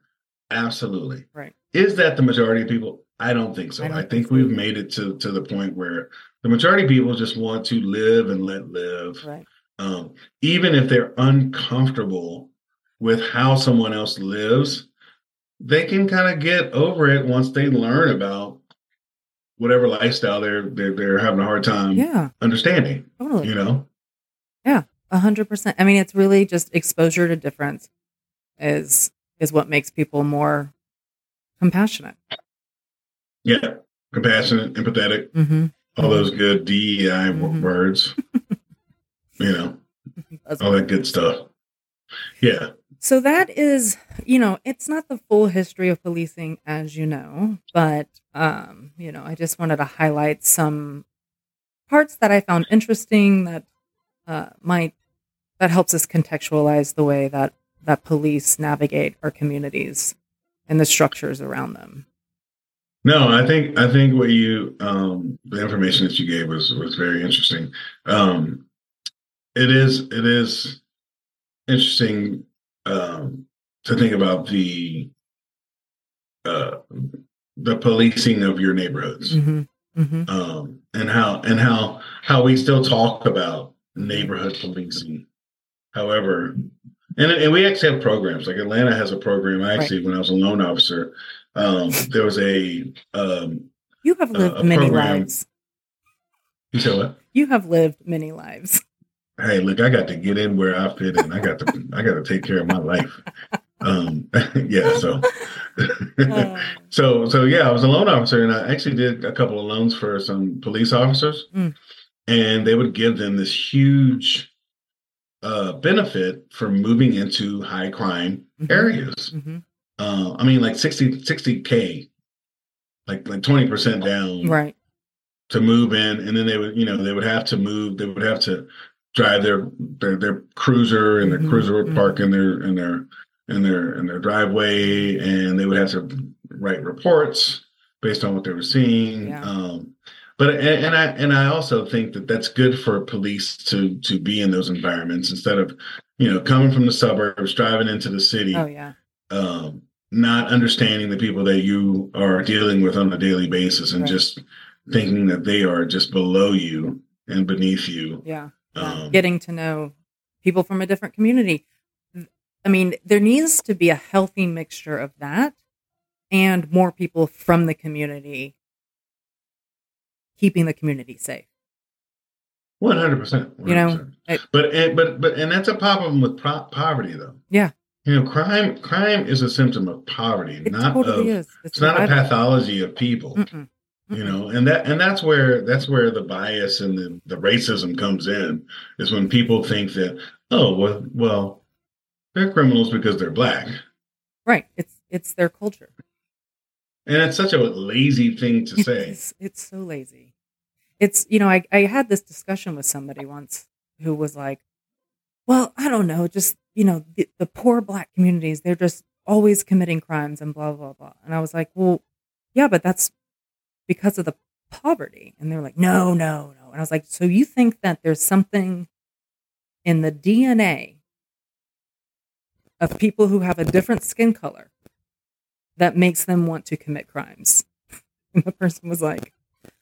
Absolutely. Right. Is that the majority of people? I don't think so. I, don't I think, think so we've either. made it to, to the point where the majority of people just want to live and let live. Right. Um, even if they're uncomfortable with how someone else lives, they can kind of get over it once they learn about whatever lifestyle they're they're, they're having a hard time Yeah. understanding. Totally. You know? Yeah. A hundred percent. I mean, it's really just exposure to difference is is what makes people more compassionate. Yeah. Compassionate, empathetic, Mm-hmm. all mm-hmm. those good D E I mm-hmm. words. You know, all that good stuff. Yeah. So that is, you know, it's not the full history of policing, as you know, but, um, you know, I just wanted to highlight some parts that I found interesting that uh, might, that helps us contextualize the way that, that police navigate our communities and the structures around them. No, I think, I think what you, um, the information that you gave was, was very interesting. Um, it is, it is interesting, um, to think about the, uh, the policing of your neighborhoods, mm-hmm. Mm-hmm. um, and how and how how we still talk about neighborhood policing. However, and and we actually have programs. Like Atlanta has a program. I actually, right. when I was a loan officer, um, there was a um, you have lived uh, many program. lives. You said what? You have lived many lives. Hey, look, I got to get in where I fit in. I got to I got to take care of my life. Um, yeah, so, so, so yeah, I was a loan officer and I actually did a couple of loans for some police officers mm. and they would give them this huge, uh, benefit for moving into high crime mm-hmm. areas. Mm-hmm. Uh, I mean, like sixty K, like, like twenty percent down right. to move in. And then they would, you know, they would have to move, they would have to drive their, their, their cruiser and mm-hmm. their cruiser would park mm-hmm. in their, in their, in their in their driveway, and they would have to write reports based on what they were seeing. Yeah. Um, but and, and I and I also think that that's good for police to to be in those environments instead of, you know, coming from the suburbs, driving into the city. Oh yeah. Um, not understanding the people that you are dealing with on a daily basis, and right. just thinking that they are just below you and beneath you. Yeah. yeah. Um, Getting to know people from a different community. I mean, there needs to be a healthy mixture of that and more people from the community keeping the community safe. One hundred percent. You know, it, but and, but but and that's a problem with pro- poverty, though. Yeah. You know, crime crime is a symptom of poverty, it not totally of. Is. It's, it's not a pathology of people. Mm-mm. Mm-mm. You know, and that and that's where that's where the bias and the, the racism comes in. Is when people think that, oh well well. They're criminals because they're black. Right. It's it's their culture. And it's such a lazy thing to it say. Is, it's so lazy. It's, you know, I, I had this discussion with somebody once who was like, well, I don't know, just, you know, the, the poor black communities, they're just always committing crimes and blah, blah, blah. And I was like, well, yeah, but that's because of the poverty. And they're like, no, no, no. And I was like, so you think that there's something in the D N A of people who have a different skin color that makes them want to commit crimes? And the person was like,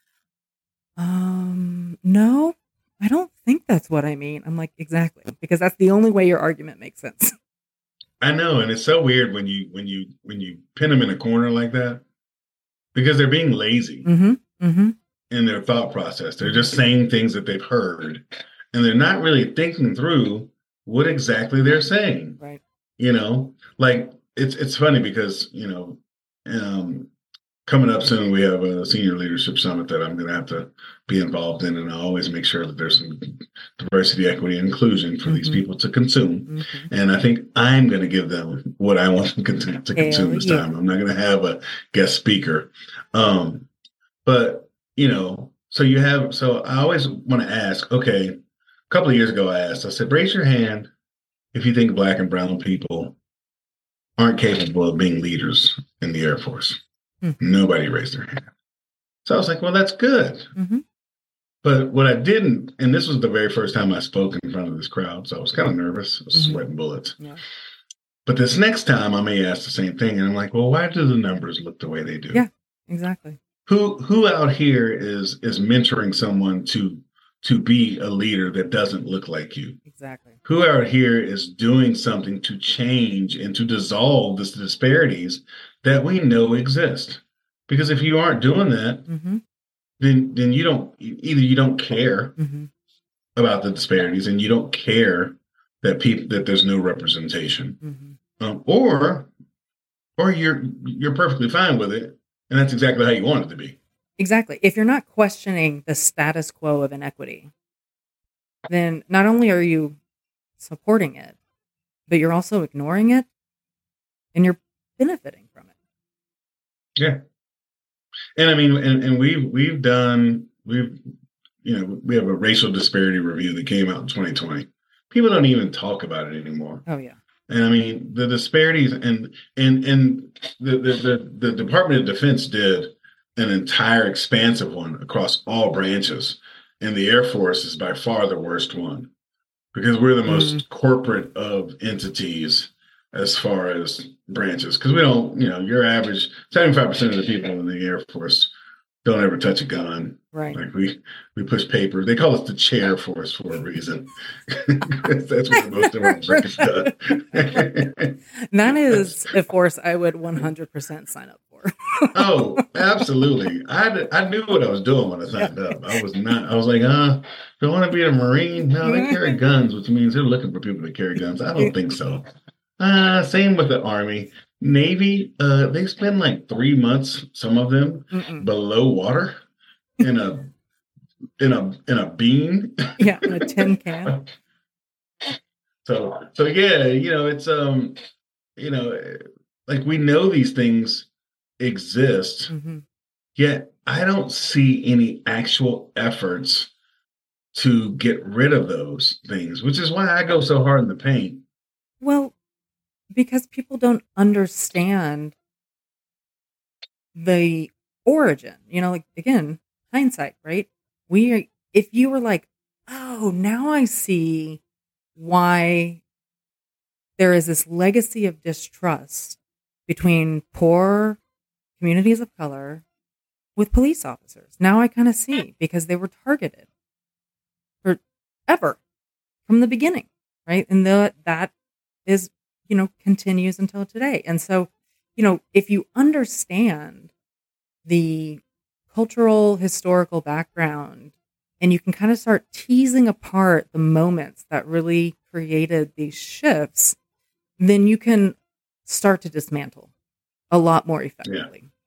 um, no, I don't think that's what I mean. I'm like, exactly, because that's the only way your argument makes sense. I know, and it's so weird when you when you when you pin them in a corner like that, because they're being lazy mm-hmm, mm-hmm. in their thought process. They're just saying things that they've heard, and they're not really thinking through what exactly they're saying. Right. You know, like it's it's funny because, you know, um, coming up soon, we have a senior leadership summit that I'm going to have to be involved in. And I always make sure that there's some diversity, equity, and inclusion for mm-hmm. these people to consume. Mm-hmm. And I think I'm going to give them what I want them to, to consume this yeah. time. I'm not going to have a guest speaker. Um, but, you know, so you have, so I always want to ask, okay, a couple of years ago, I asked, I said, raise your hand if you think black and brown people aren't capable of being leaders in the Air Force. Mm-hmm. Nobody raised their hand. So I was like, well, that's good. Mm-hmm. But what I didn't, and this was the very first time I spoke in front of this crowd, so I was kind of nervous. I was mm-hmm. sweating bullets. Yeah. But this next time I may ask the same thing. And I'm like, well, why do the numbers look the way they do? Yeah, exactly. Who who out here is is mentoring someone to to be a leader that doesn't look like you? Exactly. Who out here is doing something to change and to dissolve the disparities that we know exist? Because if you aren't doing that, Mm-hmm. then then you don't either you don't care Mm-hmm. about the disparities and you don't care that people that there's no representation, Mm-hmm. um, or or you're you're perfectly fine with it, and that's exactly how you want it to be. Exactly. If you're not questioning the status quo of inequity, then not only are you supporting it, but you're also ignoring it and you're benefiting from it. Yeah. And I mean, and, and we've we've done we've you know we have a racial disparity review that came out in twenty twenty. People don't even talk about it anymore. Oh yeah. And I mean the disparities and and and the the the, the Department of Defense did an entire expansive one across all branches, and the Air Force is by far the worst one because we're the most Mm. corporate of entities as far as branches. Because we don't, you know, your average seventy-five percent of the people in the Air Force don't ever touch a gun. Right. Like we we push paper. They call us the chair force for a reason. That's what most of our work is done. That is a force I would one hundred percent sign up for. Oh, absolutely. I, I knew what I was doing when I signed up. I was not, I was like, uh, do I want to be a Marine? No, they carry guns, which means they're looking for people to carry guns. I don't think so. Uh, same with the Army. Navy, uh, they spend like three months, some of them, Mm-mm. below water in a in a in a bean. Yeah, in a tin can. So so yeah, you know, it's um, you know, like we know these things exist, Mm-hmm. yet I don't see any actual efforts to get rid of those things, which is why I go so hard in the paint. Well, because people don't understand the origin. You know, like again, hindsight, right? We, if you were like, oh, now I see why there is this legacy of distrust between poor communities of color with police officers. Now I kind of see because they were targeted forever from the beginning, right? And the, that is, you know, continues until today. And so, you know, if you understand the cultural, historical background, and you can kind of start teasing apart the moments that really created these shifts, then you can start to dismantle a lot more effectively. Yeah.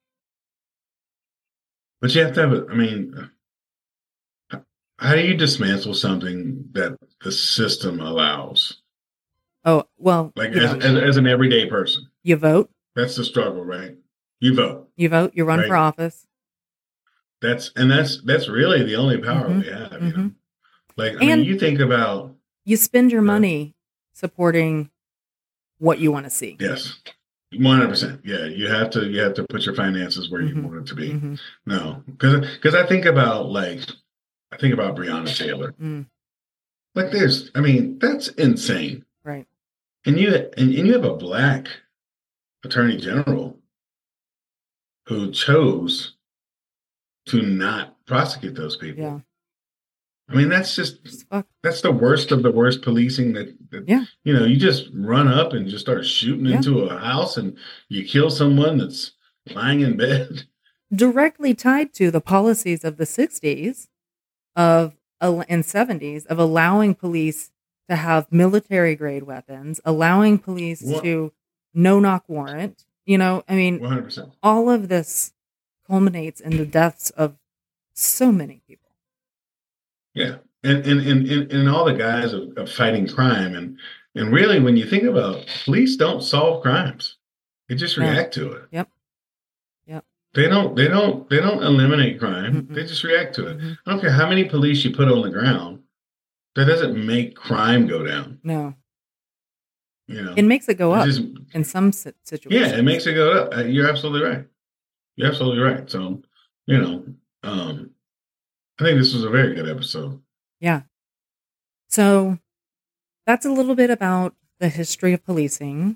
But you have to have a, I mean, how do you dismantle something that the system allows? Oh, well, Like you as, know, as, as an everyday person, you vote, that's the struggle, right? You vote. you vote, you run Right. for office. That's and that's that's really the only power Mhm, we have. You know, mhm. like I And- mean, you think about You spend your Yeah. money supporting what you want to see. yes, one hundred percent. Yeah, you have to you have to put your finances where Mhm, you want it to be. Mhm. No, because because I think about like I think about Breonna Taylor. Mm, Like there's, I mean, that's insane. right. And you and, and you have a black attorney general who chose to not prosecute those people. Yeah. I mean, that's just Just fuck. that's the worst of the worst policing that, that Yeah. you know, you just run up and just start shooting Yeah. into a house and you kill someone that's lying in bed. Directly tied to the policies of the sixties of and seventies of allowing police to have military grade weapons, allowing police What? to no knock warrant. You know, I mean, one hundred percent. all of this culminates in the deaths of so many people. Yeah. And and, and, and, and all the guys of, of fighting crime. And, and really, when you think about police don't solve crimes. They just No. react to it. Yep. Yep. They don't they don't they don't eliminate crime. Mm-mm. They just react to it. Mhm. I don't care how many police you put on the ground. That doesn't make crime go down. No. You know, It makes it go It up just- in some si- situations. yeah, it makes it go up. Uh, You're absolutely right. You're absolutely right. So, you know, um, I think this was a very good episode. Yeah. So that's a little bit about the history of policing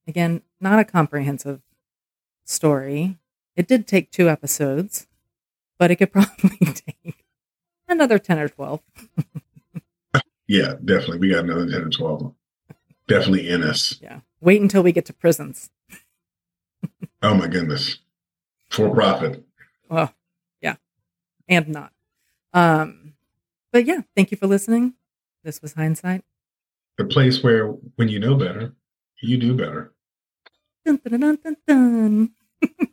Again, not a comprehensive story. It did take two episodes, but it could probably take another ten or twelve. Yeah, definitely. We got another ten or twelve. Definitely in us. Yeah. Wait until we get to prisons. Oh, my goodness. For profit. Well, yeah. And not. Um, but yeah, thank you for listening. This was Hindsight. The place where when you know better, you do better. Dun, dun, dun, dun, dun.